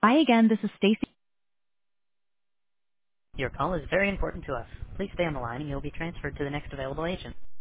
Hi again, this is Stacy. Your call is very important to us. Please stay on the line and you'll be transferred to the next available agent.